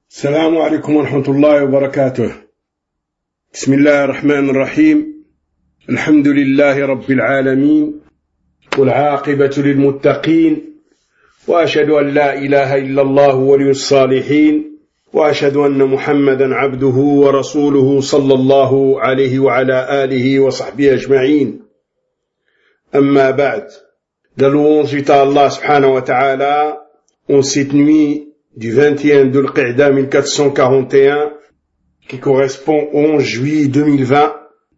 السلام عليكم ورحمة الله وبركاته. بسم الله الرحمن الرحيم. الحمد لله رب العالمين، والعاقبة للمتقين، وأشهد أن لا إله إلا الله ولي الصالحين، وأشهد أن محمدا عبده ورسوله صلى الله عليه وعلى آله وصحبه أجمعين. أما بعد، la louange est à Allah subhanahu wa ta'ala en cette nuit du 21 Dhul Qa'da 1441 qui correspond au 11 juillet 2020.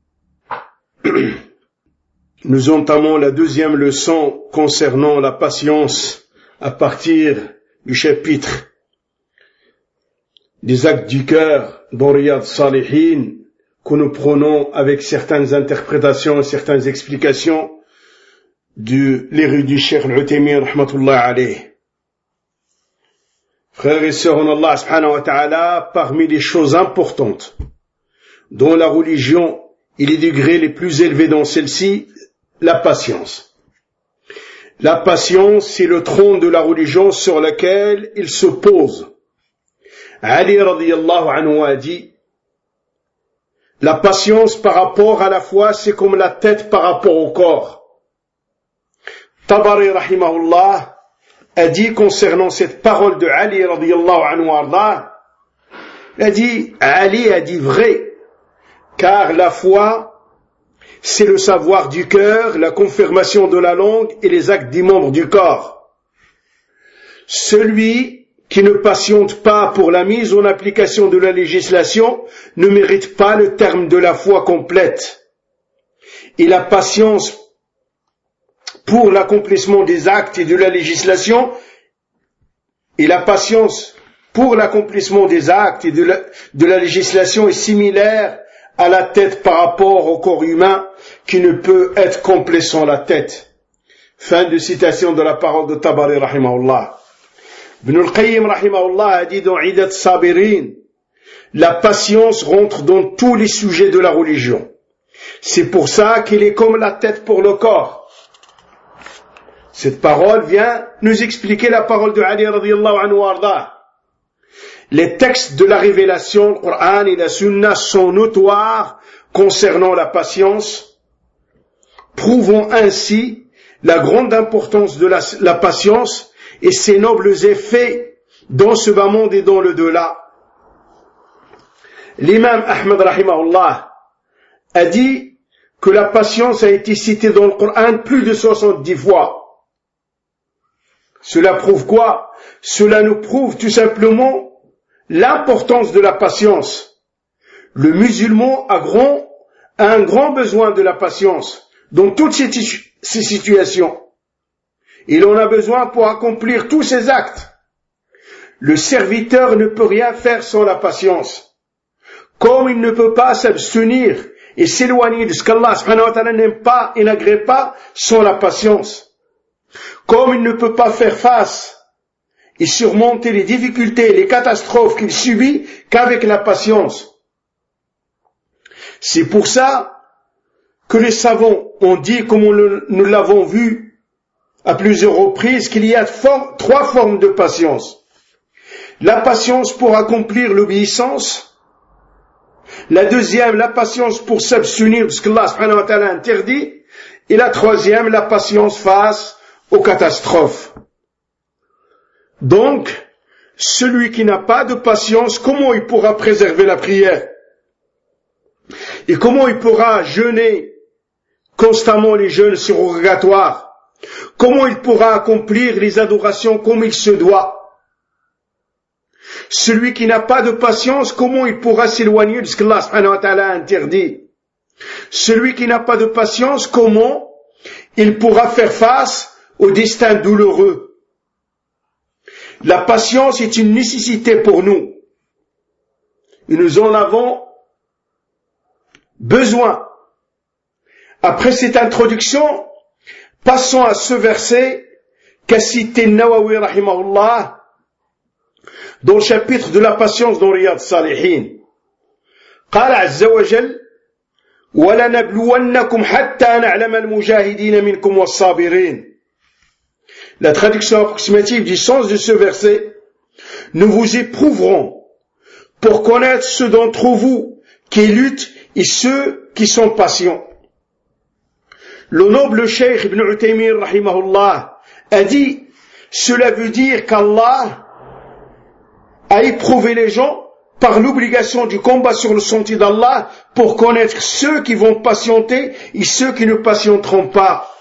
Nous entamons la deuxième leçon concernant la patience à partir du chapitre des actes du cœur dans Riyad Salihin, que nous prenons avec certaines interprétations et certaines explications de l'érudit Cheikh Al-Uthaymin rahmatullah alayh. Frères et sœurs en Allah subhanahu wa ta'ala, parmi les choses importantes dont la religion et les degrés les plus élevés dans celle-ci, la patience. La patience, c'est le trône de la religion sur lequel il se pose. Ali radiyallahu anhu a dit, la patience par rapport à la foi, c'est comme la tête par rapport au corps. Tabari rahimahullah a dit concernant cette parole de Ali radiyallahu anhu arda, Ali a dit vrai, car la foi, c'est le savoir du cœur, la confirmation de la langue et les actes des membres du corps. Celui qui ne patiente pas pour la mise en application de la législation ne mérite pas le terme de la foi complète. Et la patience pour l'accomplissement des actes et de la législation, et la patience pour l'accomplissement des actes et de la législation est similaire à la tête par rapport au corps humain qui ne peut être complet sans la tête. Fin de citation de la parole de Tabari rahimahullah. Ibn al-Qayyim rahimahullah a dit dans Idat Sabirin, la patience rentre dans tous les sujets de la religion. C'est pour ça qu'il est comme la tête pour le corps. Cette parole vient nous expliquer la parole de Ali radiyallahu anhu arda. Les textes de la révélation, le Coran et la Sunna sont notoires concernant la patience, prouvant ainsi la grande importance de la patience et ses nobles effets dans ce bas monde et dans le delà. L'imam Ahmad rahimahullah a dit que la patience a été citée dans le Coran plus de 70 fois. Cela prouve quoi? Cela nous prouve tout simplement l'importance de la patience. Le musulman a un grand besoin de la patience dans toutes ces situations. Il en a besoin pour accomplir tous ses actes. Le serviteur ne peut rien faire sans la patience. Comme il ne peut pas s'abstenir et s'éloigner de ce qu'Allah subhanahu wa ta'ala n'aime pas et n'agrée pas sans la patience. Comme il ne peut pas faire face et surmonter les difficultés et les catastrophes qu'il subit qu'avec la patience. C'est pour ça que les savants ont dit, comme nous l'avons vu à plusieurs reprises, qu'il y a trois formes de patience. La patience pour accomplir l'obéissance. La deuxième, la patience pour s'abstenir de ce qu'Allah subhanahu wa ta'ala interdit. Et la troisième, la patience face aux catastrophes. Donc, celui qui n'a pas de patience, comment il pourra préserver la prière? Et comment il pourra jeûner constamment les jeûnes surrogatoires? Comment il pourra accomplir les adorations comme il se doit? Celui qui n'a pas de patience, comment il pourra s'éloigner de ce qu'Allah subhanahu wa ta'ala a interdit? Celui qui n'a pas de patience, comment il pourra faire face au destin douloureux? La patience est une nécessité pour nous. Et nous en avons besoin. Après cette introduction, passons à ce verset qu'a cité Nawawi rahimahullah dans le chapitre de la patience dans Riyad Salihin. قال عز وجل وَلَنَبْلُوَنَّكُمْ حَتَّى نَعْلَمَ الْمُجَاهِدِينَ مِنْكُمْ وَالصَّابِرِينَ. La traduction approximative du sens de ce verset, nous vous éprouverons pour connaître ceux d'entre vous qui luttent et ceux qui sont patients. Le noble cheikh Ibn Uthaymin rahimahullah a dit, cela veut dire qu'Allah a éprouvé les gens par l'obligation du combat sur le sentier d'Allah pour connaître ceux qui vont patienter et ceux qui ne patienteront pas.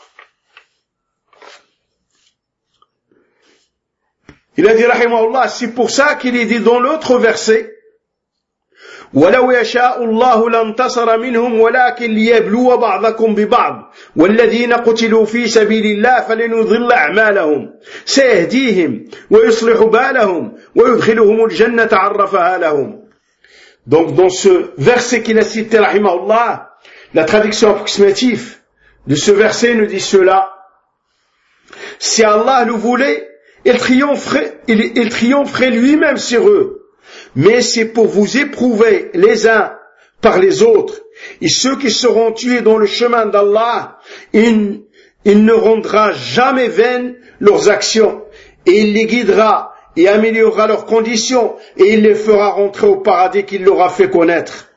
Il a dit rahimahullah, c'est pour ça qu'il est dit dans l'autre verset, وَلَوْ يَشَاءُ اللَّهُ لَانْتَصَرَ مِنْهُمْ وَلَكِنْ لِيَبْلُوَ بَعْضَكُمْ بِبَعْضٍ وَالَّذِينَ قُتِلُوا فِي سَبِيلِ اللَّهِ فَلَنُضِلَّ أَعْمَالَهُم سَيَهْدِيهِمْ وَيُصْلِحُ بَالَهُم وَيُدْخِلُهُمُ الْجَنَّةَ عَرَّفَهَا لَهُم. Donc dans ce verset qu'il a cité rahimahullah, la traduction approximative de ce verset nous dit cela: si Allah le voulait, il triompherait lui-même sur eux. Mais c'est pour vous éprouver les uns par les autres. Et ceux qui seront tués dans le chemin d'Allah, il ne rendra jamais vaines leurs actions. Et il les guidera et améliorera leurs conditions. Et il les fera rentrer au paradis qu'il leur a fait connaître.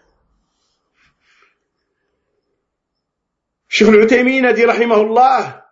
Cheikh al-Uthaymin a dit rahimahullah,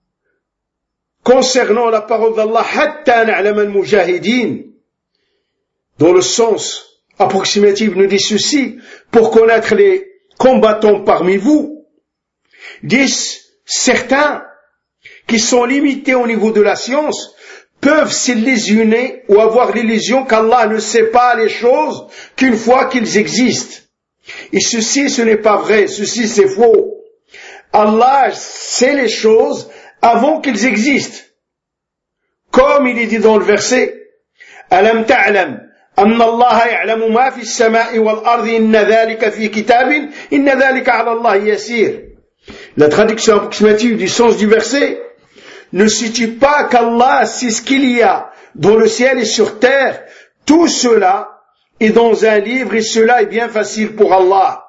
concernant la parole d'Allah, hatta na'lam al-mujahidin, dans le sens approximatif nous dit ceci, pour connaître les combattants parmi vous, disent certains qui sont limités au niveau de la science, peuvent s'illusionner ou avoir l'illusion qu'Allah ne sait pas les choses qu'une fois qu'ils existent. Et ceci, ce n'est pas vrai, ceci c'est faux. Allah sait les choses avant qu'ils existent. Comme il est dit dans le verset, Alam ta'lam أن الله يعلم ما في السماء والأرض إن ذلك في كتاب إن ذلك على الله يسير. La traduction approximative du sens du verset ne situe pas qu'Allah sait ce qu'il y a dans le ciel et sur terre. Tout cela est dans un livre et cela est bien facile pour Allah.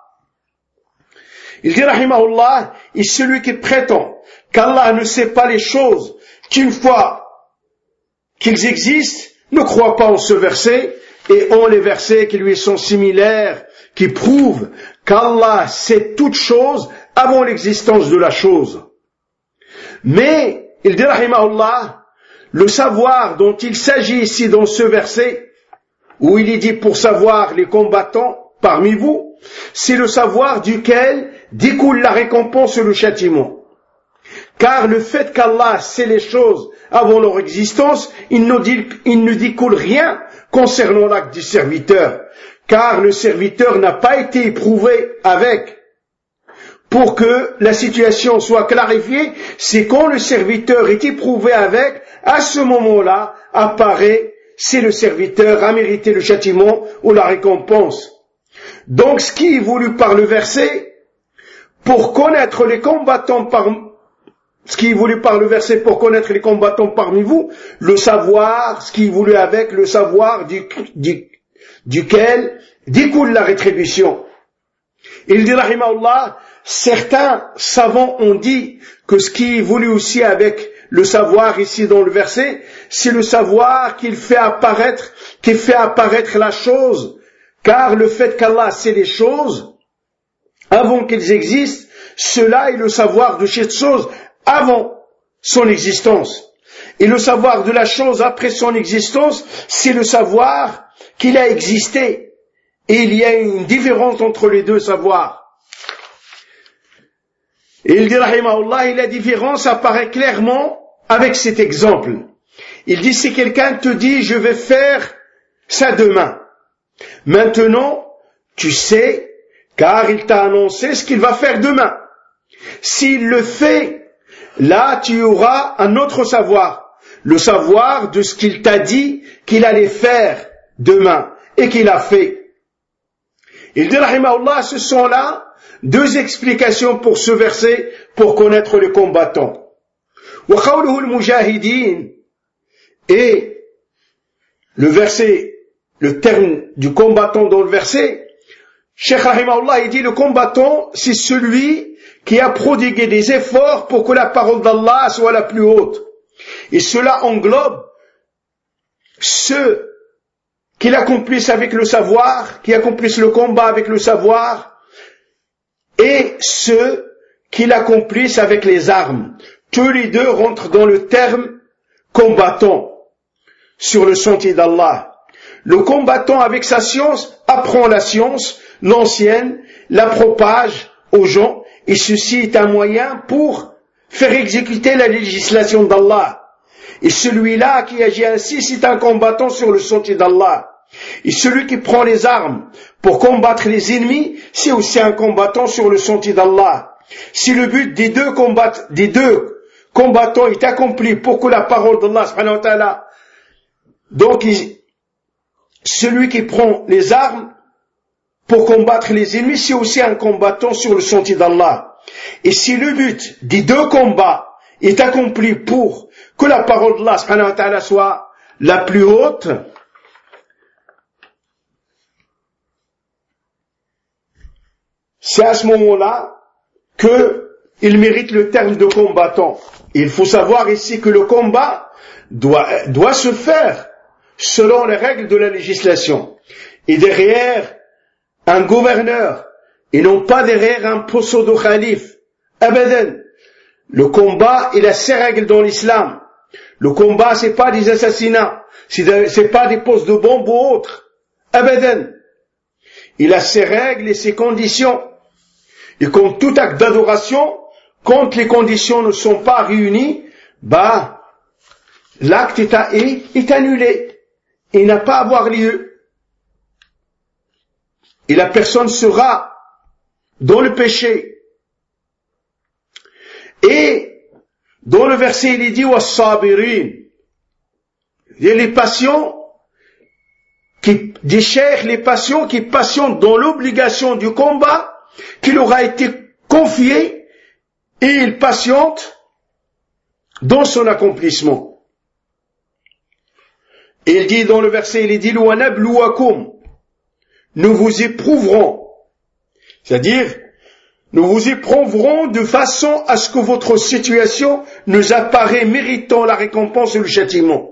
Il dit rahimahullah, et celui qui prétend qu'Allah ne sait pas les choses qu'une fois qu'ils existent ne croit pas en ce verset et en les versets qui lui sont similaires, qui prouvent qu'Allah sait toutes choses avant l'existence de la chose. Mais, il dit rahimahullah, le savoir dont il s'agit ici dans ce verset, où il est dit pour savoir les combattants parmi vous, c'est le savoir duquel découle la récompense et le châtiment. Car le fait qu'Allah sait les choses avant leur existence, il ne découle rien concernant l'acte du serviteur, car le serviteur n'a pas été éprouvé avec. Pour que la situation soit clarifiée, c'est quand le serviteur est éprouvé avec, à ce moment-là, apparaît si le serviteur a mérité le châtiment ou la récompense. Donc, ce qui est voulu par le verset, pour connaître les combattants parmi vous, le savoir, ce qui est voulu avec, le savoir duquel découle la rétribution. Il dit, rahimahullah, certains savants ont dit que ce qui est voulu aussi avec le savoir ici dans le verset, c'est le savoir qui fait apparaître la chose, car le fait qu'Allah sait les choses avant qu'elles existent, cela est le savoir de cette chose avant son existence. Et le savoir de la chose après son existence, c'est le savoir qu'il a existé. Et il y a une différence entre les deux savoirs. Et il dit, rahimahullah, et la différence apparaît clairement avec cet exemple. Il dit, si quelqu'un te dit, je vais faire ça demain. Maintenant, tu sais, car il t'a annoncé ce qu'il va faire demain. S'il le fait, là, tu auras un autre savoir, le savoir de ce qu'il t'a dit qu'il allait faire demain et qu'il a fait. Il dit, rahimahullah, ce sont là deux explications pour ce verset pour connaître les combattants. Wa qawluhu al-mujahidin, et le verset, le terme du combattant dans le verset, Cheikh rahimahullah, il dit, le combattant, c'est celui qui a prodigué des efforts pour que la parole d'Allah soit la plus haute. Et cela englobe ceux qui l'accomplissent avec le savoir, qui accomplissent le combat avec le savoir, et ceux qui l'accomplissent avec les armes. Tous les deux rentrent dans le terme combattant sur le sentier d'Allah. Le combattant avec sa science apprend la science, l'ancienne, la propage aux gens, et ceci est un moyen pour faire exécuter la législation d'Allah. Et celui-là qui agit ainsi, c'est un combattant sur le sentier d'Allah. Et celui qui prend les armes pour combattre les ennemis, c'est aussi un combattant sur le sentier d'Allah. Si le but des deux combattants est accompli pour que la parole d'Allah subhanahu wa ta'ala, donc celui qui prend les armes pour combattre les ennemis, c'est aussi un combattant sur le sentier d'Allah. Et si le but des deux combats est accompli pour que la parole d'Allah subhanahu wa ta'ala soit la plus haute, c'est à ce moment-là qu'il mérite le terme de combattant. Et il faut savoir ici que le combat doit se faire selon les règles de la législation. Et derrière un gouverneur, et non pas derrière un pseudo-khalife. Abadan. Le combat, il a ses règles dans l'islam. Le combat, c'est pas des assassinats, c'est pas des poses de bombes ou autres. Abadan. Il a ses règles et ses conditions. Et comme tout acte d'adoration, quand les conditions ne sont pas réunies, l'acte est annulé. Il n'a pas à avoir lieu. Et la personne sera dans le péché. Et dans le verset, il est dit was-sabirin. Les patients des cheikhs, les patients qui patientent dans l'obligation du combat qui leur a été confié, et ils patientent dans son accomplissement. Et il dit dans le verset, il dit وَنَبْلُوَكُمْ, nous vous éprouverons, c'est-à-dire nous vous éprouverons de façon à ce que votre situation nous apparaît méritant la récompense et le châtiment.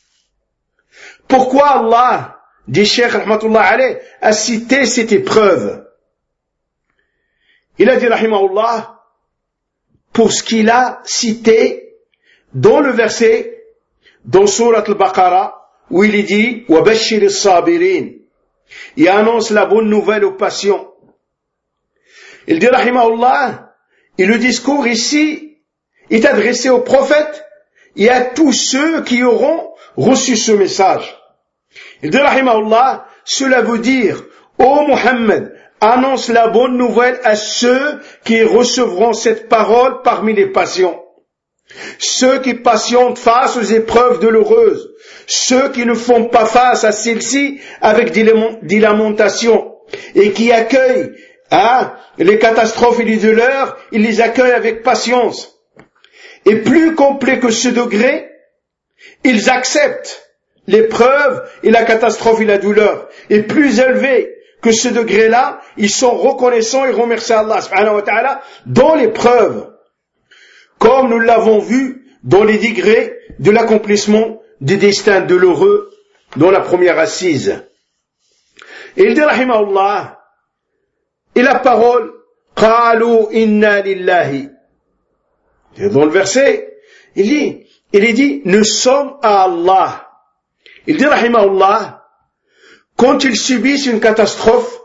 Pourquoi Allah, dit Cheikh rahmatullah alayh, a cité cette épreuve? Il a dit rahimahullah, pour ce qu'il a cité dans le verset dans Surat al-Baqarah où il est dit وَبَشِّرِ الصَّابِرِينَ, il annonce la bonne nouvelle aux patients. Il dit rahimahullah, et le discours ici est adressé aux prophètes et à tous ceux qui auront reçu ce message. Il dit rahimahullah, cela veut dire, ô Muhammad, annonce la bonne nouvelle à ceux qui recevront cette parole parmi les patients. Ceux qui patientent face aux épreuves douloureuses, ceux qui ne font pas face à celles-ci avec des lamentations et qui accueillent les catastrophes et les douleurs, ils les accueillent avec patience. Et plus complet que ce degré, ils acceptent l'épreuve et la catastrophe et la douleur. Et plus élevé que ce degré-là, ils sont reconnaissants et remercient Allah subhanahu wa ta'ala dans l'épreuve, comme nous l'avons vu dans les degrés de l'accomplissement des destins douloureux dans la première assise. Et il dit rahimahullah, et la parole qalu inna lillahi, et dans le verset il est dit nous sommes à Allah. Il dit rahimahullah, quand ils subissent une catastrophe,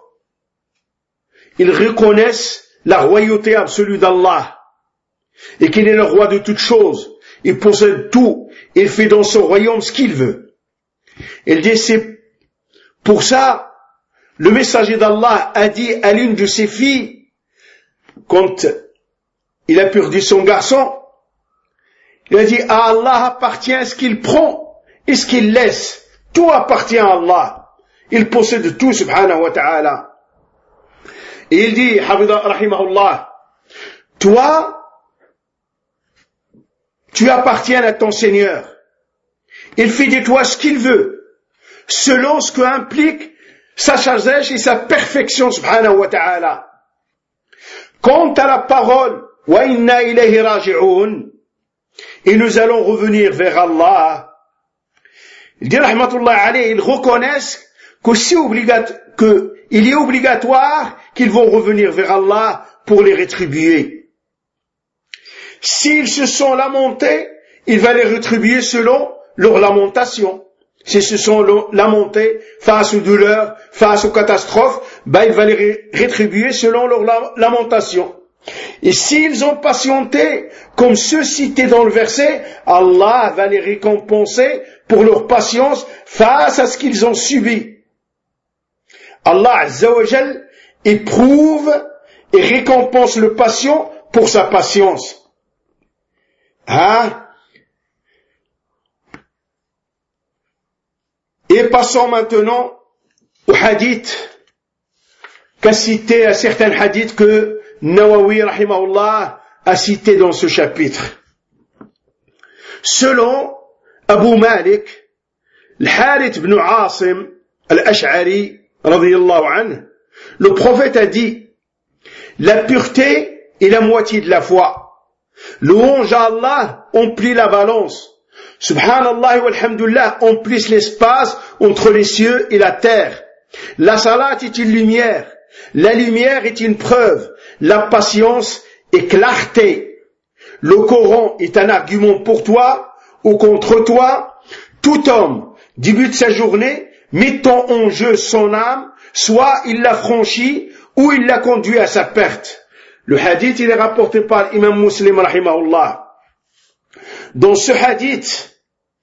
ils reconnaissent la royauté absolue d'Allah et qu'il est le roi de toutes choses. Il possède tout. Il fait dans son royaume ce qu'il veut. Il dit, c'est pour ça, le messager d'Allah a dit à l'une de ses filles, quand il a perdu son garçon, il a dit, à Allah appartient ce qu'il prend et ce qu'il laisse. Tout appartient à Allah. Il possède tout, subhanahu wa ta'ala. Et il dit, rahimahullah, toi, tu appartiens à ton Seigneur. Il fait de toi ce qu'il veut, selon ce qu'implique sa sagesse et sa perfection, subhanahu wa ta'ala. Quant à la parole, wa inna ilayhi raji'un, et nous allons revenir vers Allah, Il dit, rahmatullah alayhi, ils reconnaissent qu'il est obligatoire qu'ils vont revenir vers Allah pour les rétribuer. S'ils se sont lamentés, il va les rétribuer selon leur lamentation. S'ils se sont lamentés face aux douleurs, face aux catastrophes, il va les rétribuer selon leur lamentation. Et s'ils ont patienté, comme ceux cités dans le verset, Allah va les récompenser pour leur patience face à ce qu'ils ont subi. Allah Azza wa Jal éprouve et récompense le patient pour sa patience. Et passons maintenant au hadith qu'a cité à certains hadiths que Nawawi rahimahullah a cité dans ce chapitre. Selon Abu Malik, Al-Harith ibn Asim Al-Ash'ari radiyallahu anhu, le prophète a dit: la pureté est la moitié de la foi. Louange à Allah emplit la balance. Subhanallah walhamdulillah emplissent l'espace entre les cieux et la terre. La salat est une lumière. La lumière est une preuve. La patience est clarté. Le Coran est un argument pour toi ou contre toi. Tout homme débute sa journée mettant en jeu son âme, soit il l'a franchie ou il l'a conduit à sa perte. Le hadith, il est rapporté par l'imam Muslim rahimahullah. Dans ce hadith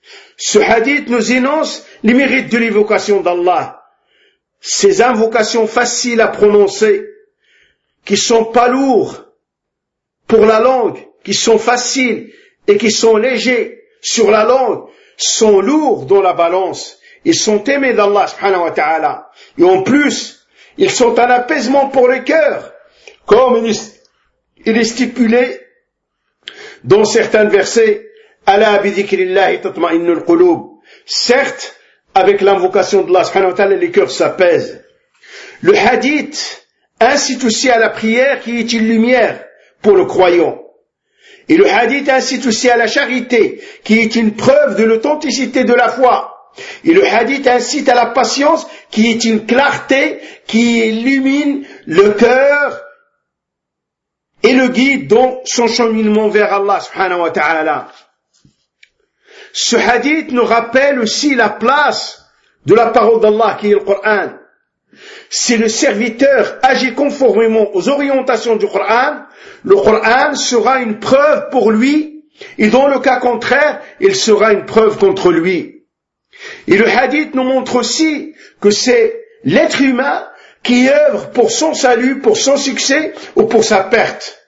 nous énonce les mérites de l'évocation d'Allah. Ces invocations faciles à prononcer, qui sont pas lourds pour la langue, qui sont faciles et qui sont légers sur la langue, sont lourds dans la balance. Ils sont aimés d'Allah subhanahu wa ta'ala. Et en plus, ils sont un apaisement pour le cœur, comme il est stipulé dans certains versets. Ala bidhikrillahi tatma'innul qulub. Certes, avec l'invocation d'Allah subhanahu wa ta'ala, les cœurs s'apaisent. Le hadith incite aussi à la prière qui est une lumière pour le croyant. Et le hadith incite aussi à la charité qui est une preuve de l'authenticité de la foi. Et le hadith incite à la patience qui est une clarté qui illumine le cœur et le guide dans son cheminement vers Allah subhanahu wa ta'ala. Ce hadith nous rappelle aussi la place de la parole d'Allah qui est le Coran. Si le serviteur agit conformément aux orientations du Coran, le Coran sera une preuve pour lui, et dans le cas contraire, il sera une preuve contre lui. Et le hadith nous montre aussi que c'est l'être humain qui œuvre pour son salut, pour son succès ou pour sa perte.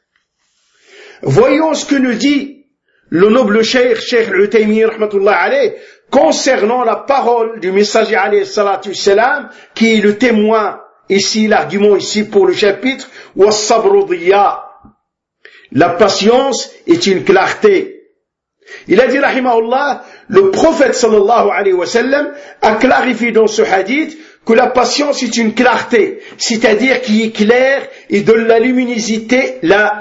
Voyons ce que nous dit le noble Cheikh Al-Utaymi rahmatullah alayh concernant la parole du messager alayhi salatu salam qui est le témoin ici, l'argument ici pour le chapitre was-sabru diya. La patience est une clarté. Il a dit rahimahullah, le prophète sallallahu alayhi wa sallam a clarifié dans ce hadith que la patience est une clarté, c'est-à-dire qui éclaire et donne la luminosité,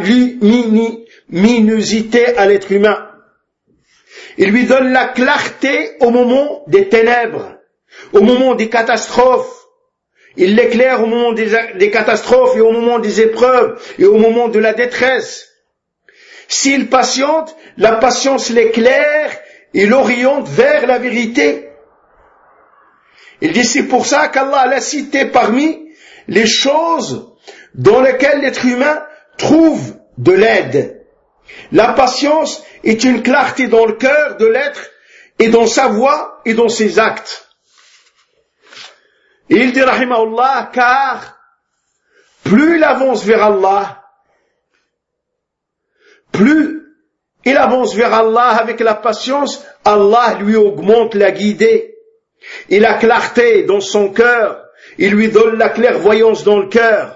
à l'être humain. Il lui donne la clarté au moment des ténèbres, au moment des catastrophes. Il l'éclaire au moment des catastrophes et au moment des épreuves et au moment de la détresse. S'il patiente, la patience l'éclaire et l'oriente vers la vérité. Il dit c'est pour ça qu'Allah l'a cité parmi les choses dans lesquelles l'être humain trouve de l'aide. La patience est une clarté dans le cœur de l'être et dans sa voix et dans ses actes. Et il dit rahimahullah, car plus il avance vers Allah, plus il avance vers Allah avec la patience, Allah lui augmente la guidée et la clarté dans son cœur. Il lui donne la clairvoyance dans le cœur.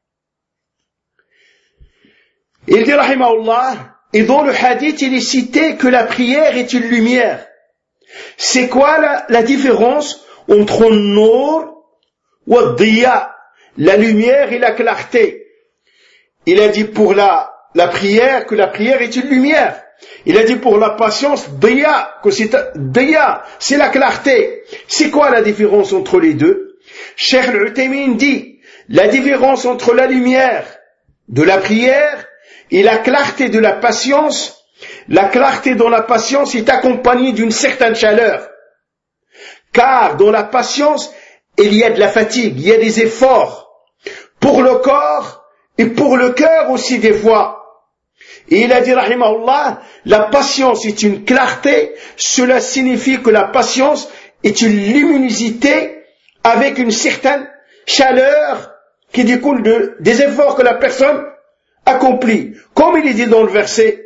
Il dit rahimahullah, et dans le hadith il est cité que la prière est une lumière. C'est quoi la différence entre Nour ou Diya, la lumière et la clarté? Il a dit pour la prière que la prière est une lumière. Il a dit pour la patience, diya, c'est la clarté. C'est quoi la différence entre les deux? Cheikh Al-Uthaymin dit, la différence entre la lumière de la prière et la clarté de la patience, la clarté dans la patience est accompagnée d'une certaine chaleur. Car dans la patience, il y a de la fatigue, il y a des efforts pour le corps et pour le cœur aussi des fois. Et il a dit, rahimahullah, la patience est une clarté, cela signifie que la patience est une luminosité avec une certaine chaleur qui découle des efforts que la personne accomplit. Comme il est dit dans le verset,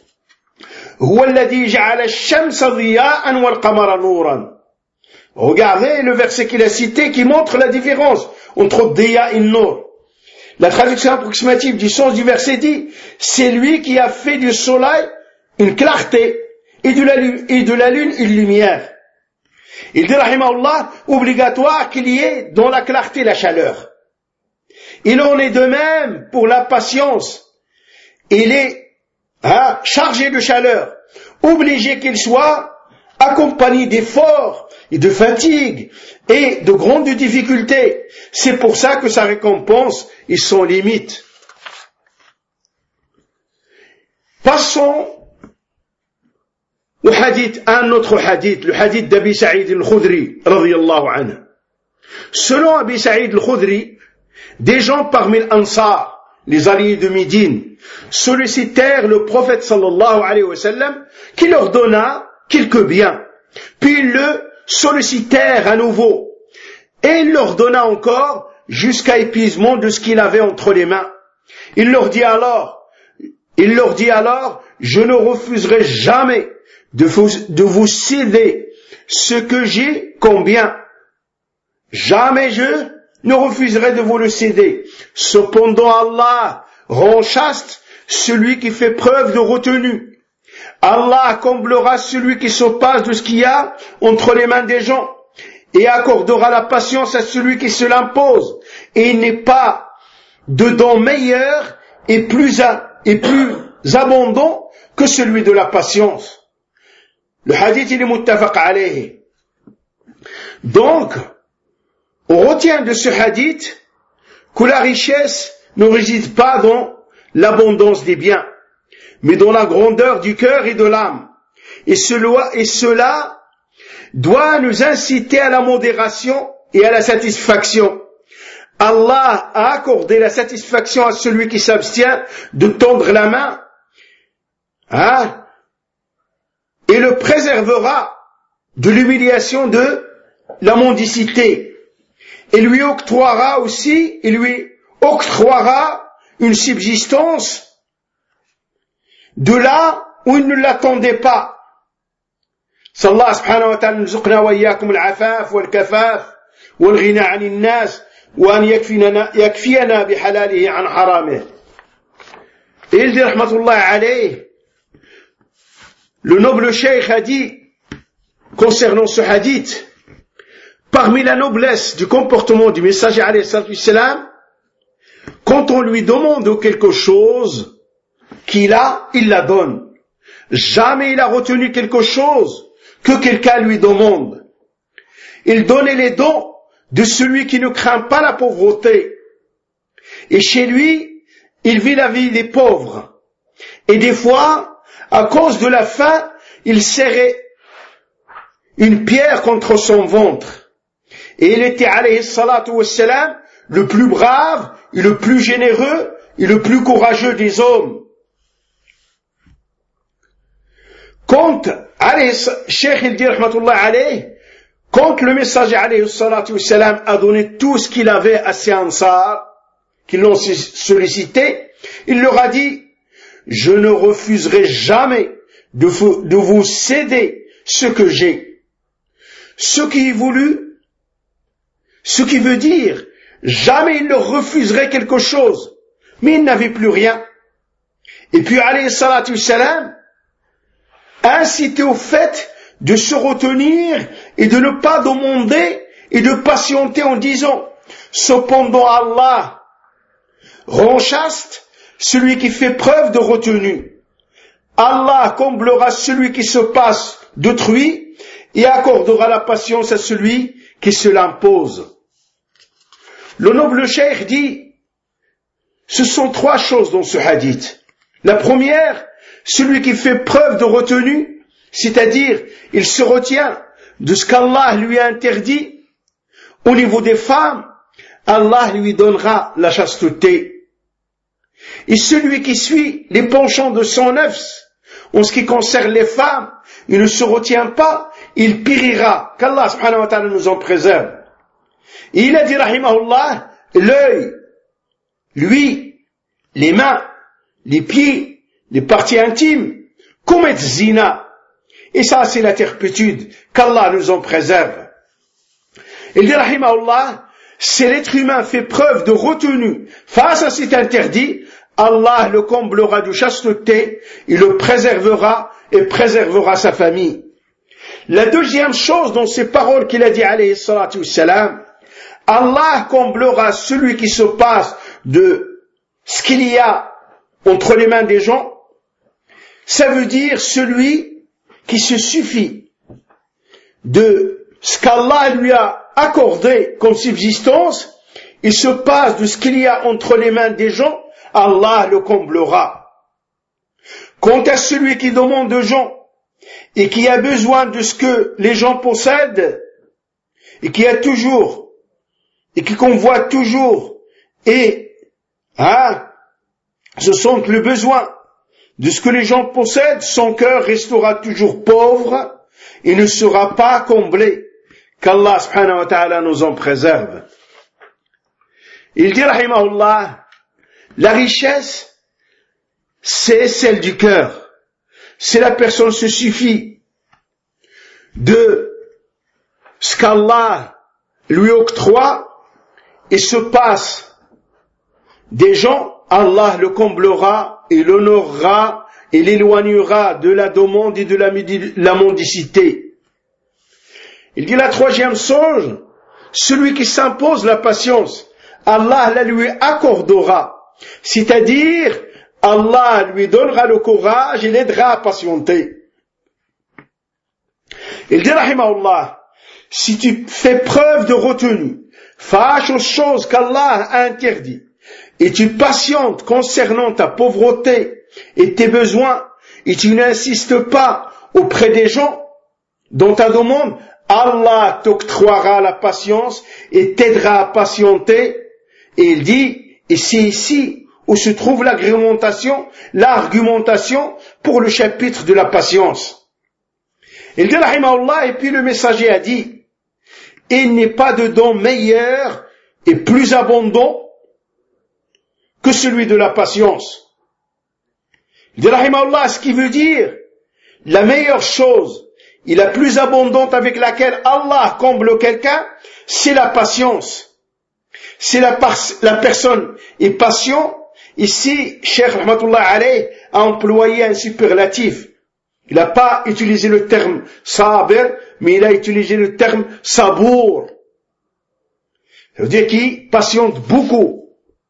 regardez le verset qu'il a cité qui montre la différence entre Diya et Nour. La traduction approximative du sens du verset dit, c'est lui qui a fait du soleil une clarté et de la lune une lumière. Il dit, rahimahullah, obligatoire qu'il y ait dans la clarté la chaleur. Il en est de même pour la patience. Il est chargé de chaleur, obligé qu'il soit accompagné d'efforts et de fatigue et de grandes difficultés. C'est pour ça que sa récompense est sans limite. Passons au hadith, un autre hadith, le hadith d'Abi Saïd al-Khudri, radiyallahu anhu. Selon Abi Saïd al-Khudri, des gens parmi l'Ansar, les alliés de Médine, sollicitèrent le prophète sallallahu alayhi wa sallam qui leur donna quelques biens. Puis ils le sollicitèrent à nouveau. Et il leur donna encore jusqu'à épuisement de ce qu'il avait entre les mains. Il leur dit alors, je ne refuserai jamais de vous céder ce que j'ai comme bien. Jamais je ne refuserai de vous le céder. Cependant Allah rend chaste celui qui fait preuve de retenue. Allah comblera celui qui se passe de ce qu'il y a entre les mains des gens et accordera la patience à celui qui se l'impose. Et il n'est pas de don meilleur et plus abondant que celui de la patience. Le hadith il est muttafaq alayhi. Donc, on retient de ce hadith que la richesse ne réside pas dans l'abondance des biens, mais dans la grandeur du cœur et de l'âme. Et cela doit nous inciter à la modération et à la satisfaction. Allah a accordé la satisfaction à celui qui s'abstient de tendre la main, et le préservera de l'humiliation de la mendicité. Et lui octroiera une subsistance de là où il ne l'attendait pas. Sallallahu subhanahu wa ta'ala nuzqna wa iyyakum al-afaf wal-kafaf wal-ghina 'anil nas wa an yakfiyana bihalalihi 'an haramih. Et il dit rahmatullah alayhi, le noble cheikh a dit concernant ce hadith, parmi la noblesse du comportement du messager alayhi salam, quand on lui demande quelque chose qu'il a, il la donne. Jamais il a retenu quelque chose que quelqu'un lui demande. Il donnait les dons de celui qui ne craint pas la pauvreté. Et chez lui, il vit la vie des pauvres. Et des fois, à cause de la faim, il serrait une pierre contre son ventre. Et il était, alayhi salatu wassalam, le plus brave, et le plus généreux, et le plus courageux des hommes. Quand, Cheikh il dit, rahmatullah alayhi, quand le messager, alayhi salatu wassalam, a donné tout ce qu'il avait à ses ansar, qui l'ont sollicité, il leur a dit, je ne refuserai jamais de vous céder ce que j'ai. Ce qui veut dire, jamais il leur refuserait quelque chose, mais il n'avait plus rien. Et puis, alayhi salatu wassalam, a incité au fait de se retenir et de ne pas demander et de patienter en disant, cependant Allah rend chaste celui qui fait preuve de retenue. Allah comblera celui qui se passe d'autrui et accordera la patience à celui qui se l'impose. Le noble cheikh dit, ce sont 3 choses dans ce hadith. La première, celui qui fait preuve de retenue, c'est-à-dire il se retient de ce qu'Allah lui a interdit. Au niveau des femmes, Allah lui donnera la chasteté. Et celui qui suit les penchants de son nafs, en ce qui concerne les femmes, il ne se retient pas, il périra. Qu'Allah subhanahu wa ta'ala nous en préserve. Et il a dit, rahimahullah, l'œil, lui, les mains, les pieds, les parties intimes, commettent zina. Et ça, c'est la turpitude. Qu'Allah nous en préserve. Il dit, rahimahullah, si l'être humain fait preuve de retenue face à cet interdit, Allah le comblera de chasteté, il le préservera et préservera sa famille. La deuxième chose dans ces paroles qu'il a dit, alayhi salatu wassalam, Allah comblera celui qui se passe de ce qu'il y a entre les mains des gens. Ça veut dire celui qui se suffit de ce qu'Allah lui a accordé comme subsistance, il se passe de ce qu'il y a entre les mains des gens, Allah le comblera. Quant à celui qui demande aux gens et qui a besoin de ce que les gens possèdent et qui a toujours et qui convoite toujours et se sent le besoin de ce que les gens possèdent, son cœur restera toujours pauvre et ne sera pas comblé. Qu'Allah subhanahu wa ta'ala nous en préserve. Il dit, rahimahullah, la richesse, c'est celle du cœur. Si la personne se suffit de ce qu'Allah lui octroie et se passe des gens, Allah le comblera et l'honorera et l'éloignera de la demande et de la mendicité. Il dit la troisième chose, celui qui s'impose la patience, Allah la lui accordera. C'est-à-dire, Allah lui donnera le courage et l'aidera à patienter. Il dit, rahimahullah, si tu fais preuve de retenue face aux choses qu'Allah a interdites, et tu patientes concernant ta pauvreté et tes besoins, et tu n'insistes pas auprès des gens dans ta demande, Allah t'octroiera la patience et t'aidera à patienter. Et il dit, et c'est ici où se trouve l'argumentation pour le chapitre de la patience. Il dit, rahimahullah, et puis le messager a dit, il n'est pas de don meilleur et plus abondant que celui de la patience. Il dit, rahimahullah, ce qui veut dire, la meilleure chose et la plus abondante avec laquelle Allah comble quelqu'un, c'est la patience. Si la personne est patient, ici, Cheikh Rahmatullah alayh a employé un superlatif. Il n'a pas utilisé le terme sabir, mais il a utilisé le terme sabour. Ça veut dire qu'il patiente beaucoup.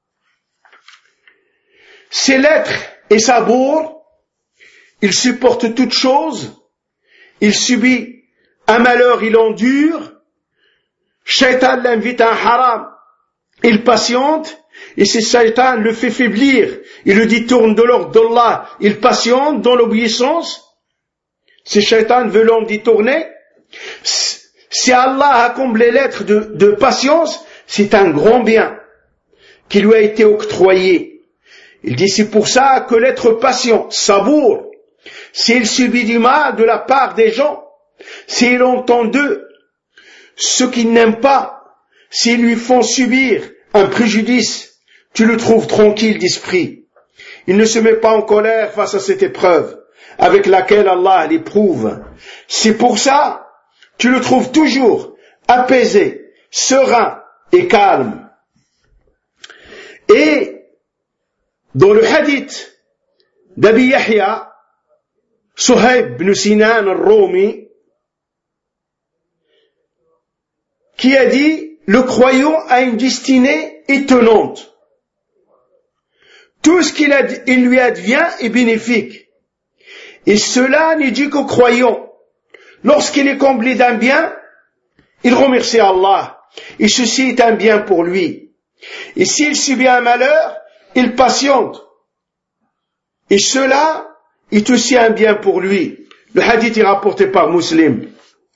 C'est l'être et sabour, il supporte toute chose, il subit un malheur, il endure, Shaitan l'invite à un haram, il patiente, et si Shaitan le fait faiblir, il le détourne de l'ordre d'Allah, il patiente dans l'obéissance. Si Shaitan veut l'en détourner, si Allah a comblé l'être de patience, c'est un grand bien qui lui a été octroyé. Il dit, c'est pour ça que l'être patient, sabour, s'il subit du mal de la part des gens, s'il entend d'eux ce qu'il n'aime pas, s'ils lui font subir un préjudice, tu le trouves tranquille d'esprit. Il ne se met pas en colère face à cette épreuve avec laquelle Allah l'éprouve. C'est pour ça, tu le trouves toujours apaisé, serein et calme. Et dans le hadith d'Abi Yahya, Suhaib ibn Sinan al-Rumi, qui a dit, le croyant a une destinée étonnante. Tout ce qu'il lui advient est bénéfique. Et cela n'est dû qu'au croyant. Lorsqu'il est comblé d'un bien, il remercie Allah. Et ceci est un bien pour lui. Et s'il subit un malheur, il patiente. Et cela est aussi un bien pour lui. Le hadith est rapporté par Muslim.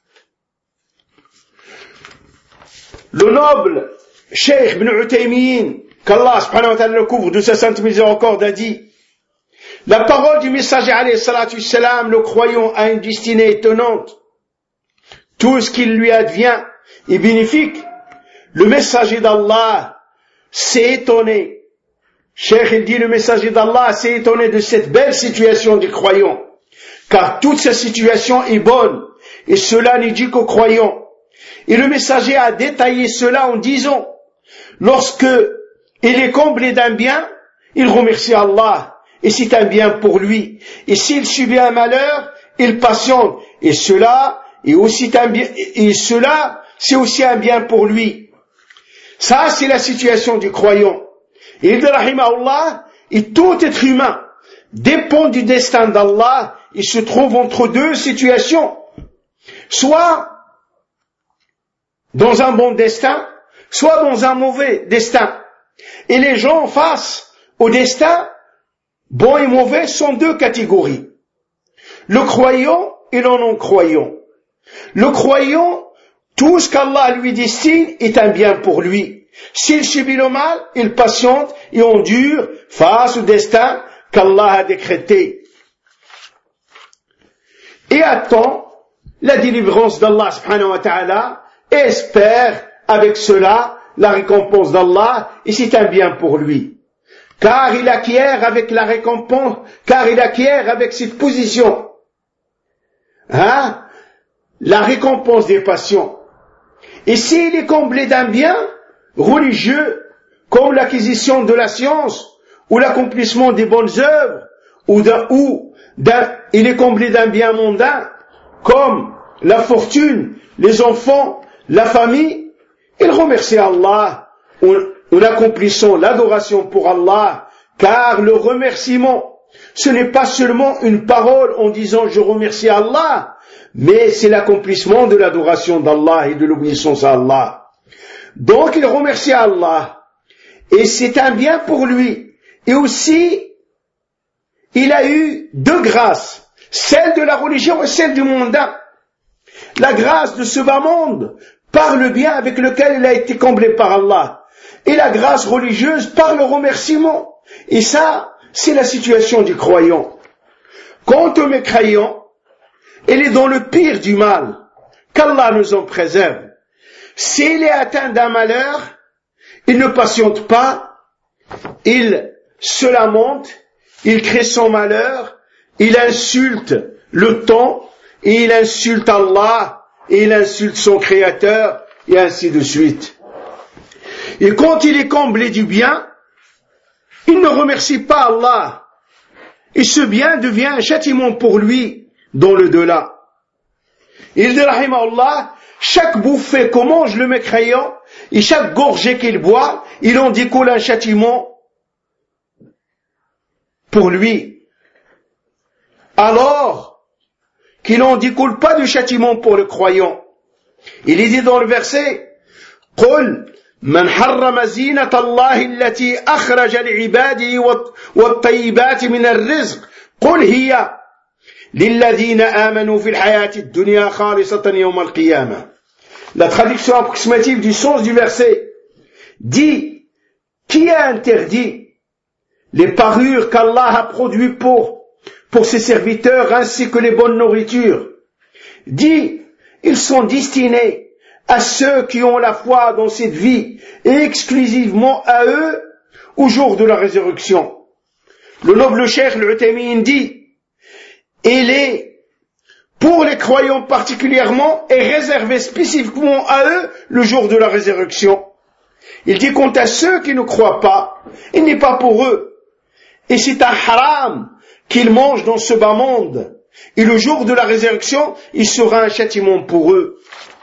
Le noble Cheikh Ibn Uthaymin, qu'Allah subhanahu wa ta'ala le couvre de sa sainte miséricorde, a dit: la parole du messager alayhi salatu wassalam, le croyant a une destinée étonnante. Tout ce qui lui advient est bénéfique. Le messager d'Allah s'est étonné. Cheikh, il dit, le messager d'Allah s'est étonné de cette belle situation du croyant, car toute sa situation est bonne, et cela n'est dû qu'aux croyants. Et le messager a détaillé cela en disant: lorsque il est comblé d'un bien, il remercie Allah, et c'est un bien pour lui. Et s'il subit un malheur, il patiente, et cela est aussi un bien, et cela, c'est aussi un bien pour lui. Ça, c'est la situation du croyant. Et il dit, rahimahullah, et tout être humain dépend du destin d'Allah. Il se trouve entre deux situations. Soit dans un bon destin, soit dans un mauvais destin. Et les gens face au destin, bon et mauvais, sont deux catégories. Le croyant et le non-croyant. Le croyant, tout ce qu'Allah lui destine est un bien pour lui. S'il subit le mal, il patiente et endure face au destin qu'Allah a décrété. Et attend la délivrance d'Allah subhanahu wa ta'ala et espère avec cela la récompense d'Allah, et c'est un bien pour lui. Car il acquiert avec la récompense, car il acquiert avec cette position, la récompense des passions. Et s'il est comblé d'un bien religieux, comme l'acquisition de la science, ou l'accomplissement des bonnes œuvres, il est comblé d'un bien mondain, comme la fortune, les enfants, la famille, il remercie Allah en accomplissant l'adoration pour Allah, car le remerciement, ce n'est pas seulement une parole en disant je remercie Allah, mais c'est l'accomplissement de l'adoration d'Allah et de l'obéissance à Allah. Donc il remercie Allah, et c'est un bien pour lui. Et aussi, il a eu deux grâces, celle de la religion et celle du mondain. La grâce de ce bas monde par le bien avec lequel il a été comblé par Allah, et la grâce religieuse par le remerciement. Et ça, c'est la situation du croyant. Quant au mécréant, il est dans le pire du mal, qu'Allah nous en préserve. S'il est atteint d'un malheur, il ne patiente pas, il se lamente, il crée son malheur, il insulte le temps, et il insulte Allah, et il insulte son Créateur, et ainsi de suite. Et quand il est comblé du bien, il ne remercie pas Allah, et ce bien devient un châtiment pour lui dans le delà. Il dit, rahimahullah, chaque bouffée que mange le mécréant, et chaque gorgée qu'il boit, il en découle un châtiment pour lui. Alors qu'il n'en découle pas de châtiment pour le croyant. Il est dit dans le verset, قُلْ مَنْ حَرَّمَ زِينَةَ اللَّهِ الَّتِي أَخْرَجَ لِعِبَادِهِ وَالطَّيِّبَاتِ مِنَ الرِّزْقِ قُلْ هِيَ لِلَّذِينَ آمَنُوا فِي الْحَيَاةِ الدُّنْيَا خَالِصَةً يَوْمَ الْقِيَامَةِ. La traduction approximative du sens du verset dit: qui a interdit les parures qu'Allah a produites pour ses serviteurs ainsi que les bonnes nourritures? Dit: ils sont destinés à ceux qui ont la foi dans cette vie et exclusivement à eux au jour de la résurrection. Le noble cheikh Al-Uthaymin dit: il est pour les croyants particulièrement et réservé spécifiquement à eux le jour de la résurrection. Il dit: quant à ceux qui ne croient pas, il n'est pas pour eux. Et c'est un haram qu'ils mangent dans ce bas monde. Et le jour de la résurrection, il sera un châtiment pour eux.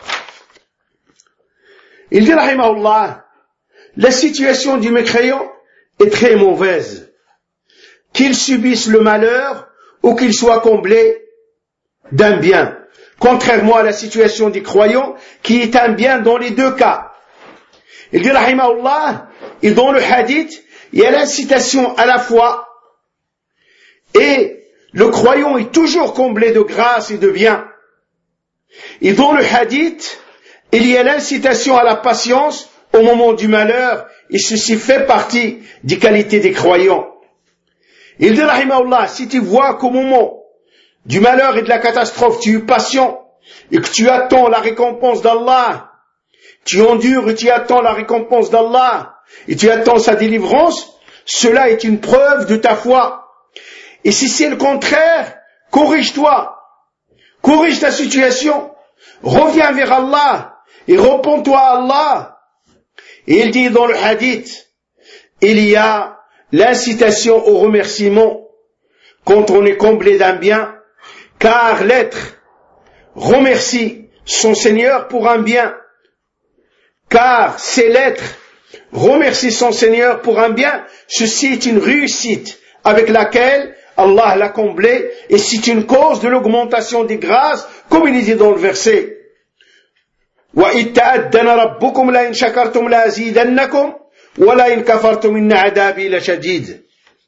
Il dit, rahimahullah, la situation du mécréant est très mauvaise. Qu'il subisse le malheur ou qu'il soit comblé d'un bien. Contrairement à la situation des croyants, qui est un bien dans les deux cas. Il dit, rahimahullah, et dans le hadith, il y a l'incitation à la foi, et le croyant est toujours comblé de grâce et de bien. Et dans le hadith, il y a l'incitation à la patience au moment du malheur, et ceci fait partie des qualités des croyants. Il dit, rahimahullah, si tu vois qu'au moment du malheur et de la catastrophe, tu es patient, et que tu attends la récompense d'Allah, tu endures et tu attends la récompense d'Allah, et tu attends sa délivrance, cela est une preuve de ta foi. Et si c'est le contraire, corrige-toi, corrige ta situation, reviens vers Allah, et repens-toi à Allah. Et il dit dans le hadith, il y a l'incitation au remerciement quand on est comblé d'un bien, car l'être remercie son Seigneur pour un bien, car c'est l'être remercie son Seigneur pour un bien, ceci est une réussite avec laquelle Allah l'a comblé, et c'est une cause de l'augmentation des grâces, comme il est dit dans le verset. وَإِذْ تَأَذَّنَ رَبُّكُمْ لَئِنْ شَكَرْتُمْ لَأَزِيدَنَّكُمْ وَلَئِنْ كَفَرْتُمْ إِنَّ عَذَابِي لَشَدِيدٌ.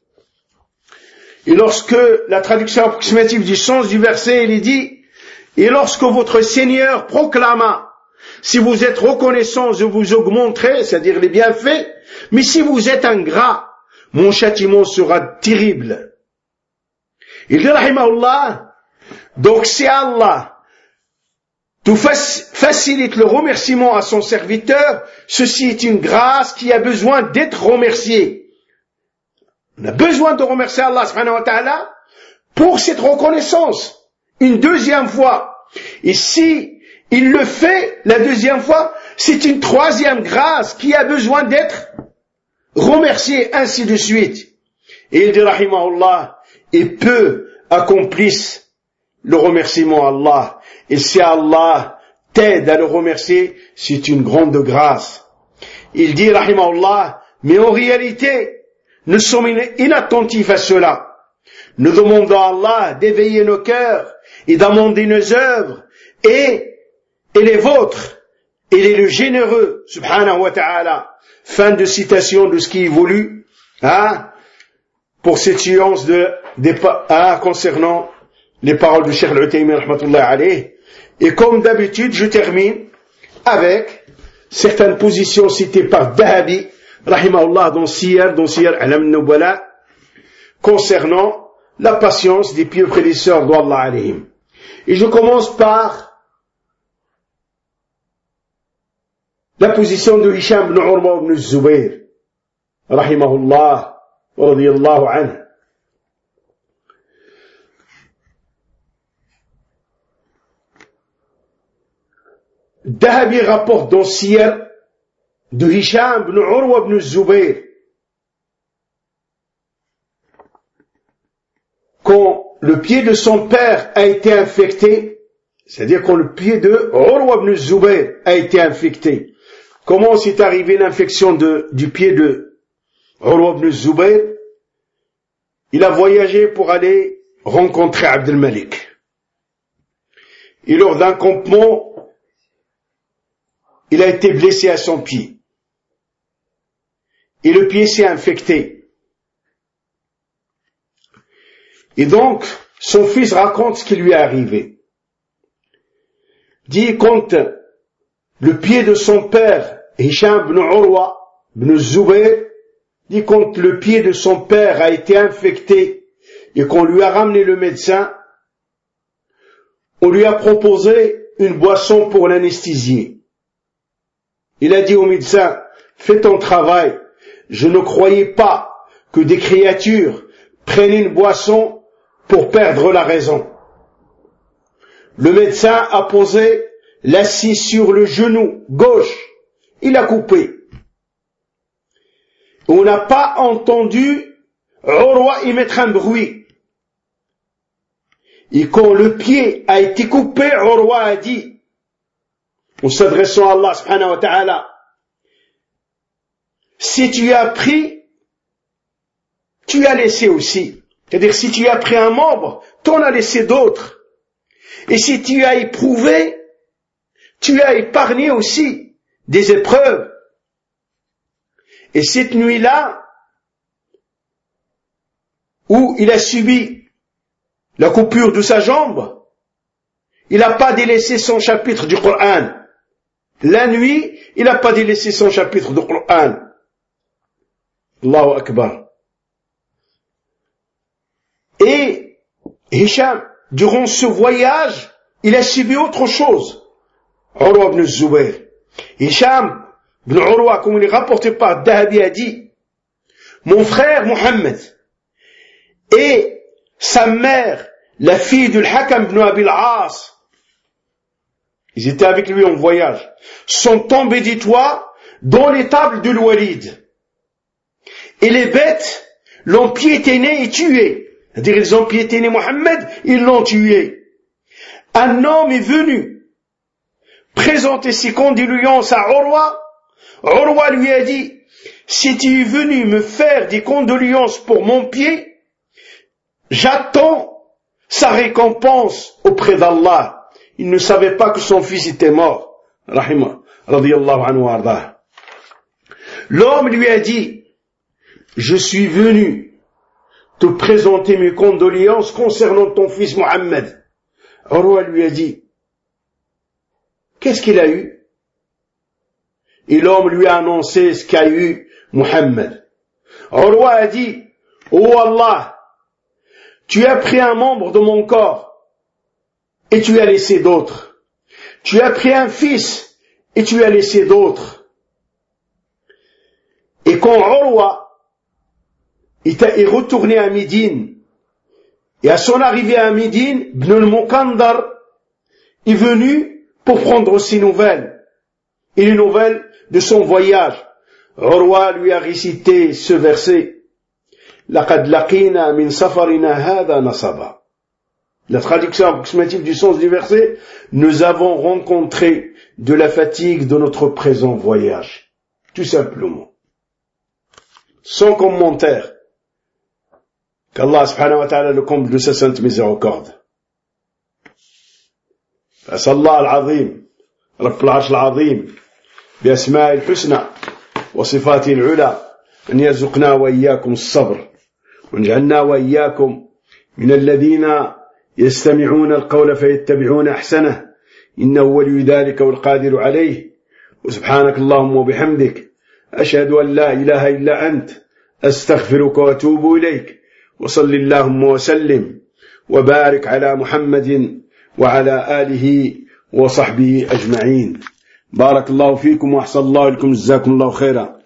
Et lorsque la traduction approximative du sens du verset, il est dit, et lorsque votre Seigneur proclama, si vous êtes reconnaissant, je vous augmenterai, c'est-à-dire les bienfaits, mais si vous êtes ingrat, mon châtiment sera terrible. Il dit, rahimahullah, donc c'est Allah qui facilite le remerciement à son serviteur, ceci est une grâce qui a besoin d'être remerciée. On a besoin de remercier Allah subhanahu wa ta'ala pour cette reconnaissance, une deuxième fois. Et si il le fait la deuxième fois, c'est une troisième grâce qui a besoin d'être remerciée, ainsi de suite. Et il dit, rahimahullah, et peu accomplissent le remerciement à Allah. Et si Allah t'aide à le remercier, c'est une grande grâce. Il dit, rahimahullah, mais en réalité, nous sommes inattentifs à cela. Nous demandons à Allah d'éveiller nos cœurs et d'amender nos œuvres, et les vôtres, il est le généreux, subhanahu wa ta'ala. Fin de citation de ce qui évolue, pour cette séance concernant les paroles du Cheikh Al-Uthaymin rahmatullah alayh. Et comme d'habitude, je termine avec certaines positions citées par Dahabi rahimahullah dans Siyar Alam Nubala, concernant la patience des pieux prédécesseurs d'Allah alayhim. Et je commence par la position de Hisham ibn Urwa ibn Zubayr rahimahullah wa radiyallahu anhu. Dahabi rapporte dans Siyar de Hisham ibn Urwa ibn Zubayr, quand le pied de son père a été infecté, c'est-à-dire quand le pied de Urwa ibn Zubayr a été infecté. Comment s'est arrivée l'infection du pied de Urwa ibn Zubayr? Il a voyagé pour aller rencontrer Abd al-Malik. Et lors d'un campement, il a été blessé à son pied. Et le pied s'est infecté. Et donc, son fils raconte ce qui lui est arrivé. Dit, quand le pied de son père, Hisham ibn Urwa ibn Zubayr, dit, quand le pied de son père a été infecté et qu'on lui a ramené le médecin, on lui a proposé une boisson pour l'anesthésier. Il a dit au médecin, fais ton travail. Je ne croyais pas que des créatures prennent une boisson pour perdre la raison. Le médecin a posé la scie sur le genou gauche. Il a coupé. On n'a pas entendu Urwa y mettre un bruit. Et quand le pied a été coupé, Urwa a dit, en s'adressant à Allah subhanahu wa ta'ala, si tu as pris, tu as laissé aussi. C'est-à-dire, si tu as pris un membre, t'en as laissé d'autres. Et si tu as éprouvé, tu as épargné aussi des épreuves. Et cette nuit-là, où il a subi la coupure de sa jambe, il n'a pas délaissé son chapitre du Coran. La nuit, il n'a pas délaissé son chapitre du Coran. Allahu Akbar. Et Hicham, durant ce voyage, il a subi autre chose. Urwa ibn Zubayr. Hicham ibn Urwa, comme il est rapporté par Dahabi, a dit, mon frère Mohammed et sa mère, la fille du Hakam ibn Abi al-As, ils étaient avec lui en voyage, sont tombés du toit dans l'étable de l'Walid. Et les bêtes l'ont piétiné et tué. C'est-à-dire, ils ont piétiné Mohammed, ils l'ont tué. Un homme est venu présenter ses condoléances à Urwa. Urwa lui a dit, si tu es venu me faire des condoléances pour mon pied, j'attends sa récompense auprès d'Allah. Il ne savait pas que son fils était mort. Rahimah, radiyallahu anhu ardah. L'homme lui a dit, je suis venu te présenter mes condoléances concernant ton fils Mohammed. Urwa lui a dit, qu'est-ce qu'il a eu? Et l'homme lui a annoncé ce qu'a eu Mohammed. Urwa a dit, oh Allah, tu as pris un membre de mon corps et tu as laissé d'autres. Tu as pris un fils et tu as laissé d'autres. Et quand Urwa est retourné à Médine, et à son arrivée à Médine, Ibn al-Muqandar est venu pour prendre ses nouvelles, et les nouvelles de son voyage. Urwa lui a récité ce verset, لَقَدْ لَقِينَا مِنْ سَفَرِنَا هَذَا نَصَبًا. La traduction approximative du sens du verset, nous avons rencontré de la fatigue de notre présent voyage. Tout simplement. Sans commentaire. Qu'Allah subhanahu wa ta'ala le comble de sa sainte miséricorde. فأسأل الله العظيم رب العرش العظيم بأسماء الحسنى وصفاته العلى أن يرزقنا وإياكم الصبر ونجعلنا وإياكم من الذين يستمعون القول فيتبعون أحسنه إنه ولي ذلك والقادر عليه وسبحانك اللهم وبحمدك أشهد أن لا إله إلا أنت أستغفرك وأتوب إليك وصل اللهم وسلم وبارك على محمد وعلى آله وصحبه أجمعين. بارك الله فيكم وأحسن الله لكم جزاكم الله خيرا.